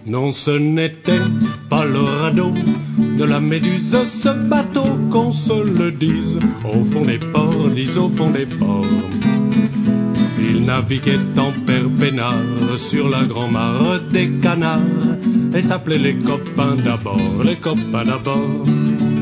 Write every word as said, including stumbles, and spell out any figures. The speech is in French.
Non, ce n'était pas le radeau de la Méduse, ce bateau, qu'on se le dise, au fond des ports, dis au fond des ports. Il naviguait en père peinard sur la grand-mare des canards et s'appelait les copains d'abord, les copains d'abord.